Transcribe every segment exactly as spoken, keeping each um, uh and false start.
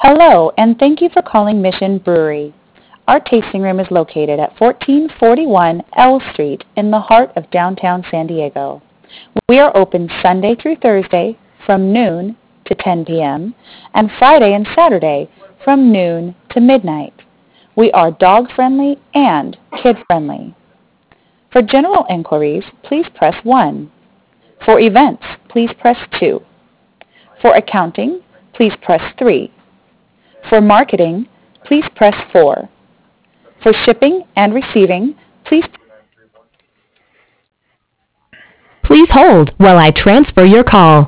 Hello, and thank you for calling Mission Brewery. Our tasting room is located at fourteen forty-one L Street in the heart of downtown San Diego. We are open Sunday through Thursday from noon to ten p.m. and Friday and Saturday from noon to midnight. We are dog-friendly and kid-friendly. For general inquiries, please press one. For events, please press two. For accounting, please press three. For marketing, please press four. For shipping and receiving, please Please hold while I transfer your call.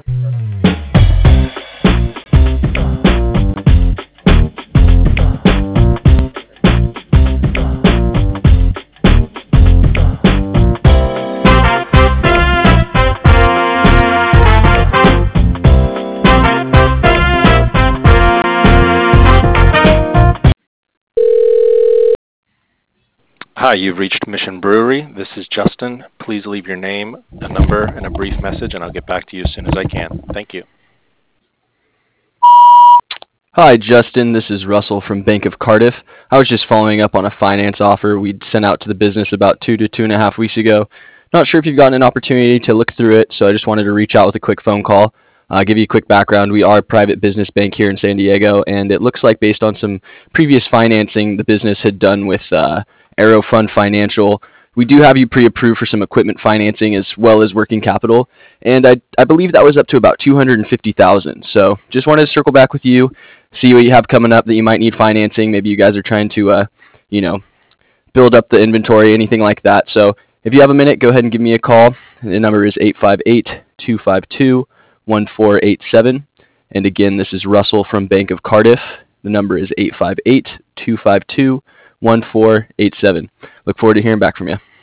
Hi, you've reached Mission Brewery. This is Justin. Please leave your name, a number, and a brief message, and I'll get back to you as soon as I can. Thank you. Hi, Justin. This is Russell from Bank of Cardiff. I was just following up on a finance offer we'd sent out to the business about two to two and a half weeks ago. Not sure if you've gotten an opportunity to look through it, so I just wanted to reach out with a quick phone call. Uh, give you a quick background. We are a private business bank here in San Diego, and it looks like based on some previous financing the business had done with uh, Aero Fund Financial, we do have you pre-approved for some equipment financing as well as working capital, and I, I believe that was up to about two hundred fifty thousand dollars. So just wanted to circle back with you, see what you have coming up that you might need financing. Maybe you guys are trying to, uh, you know, build up the inventory, anything like that. So if you have a minute, go ahead and give me a call. The number is eight five eight, two five two, one four eight seven. And again, this is Russell from Bank of Cardiff. The number is eight five eight, two five two, one four eight seven. Look forward to hearing back from you.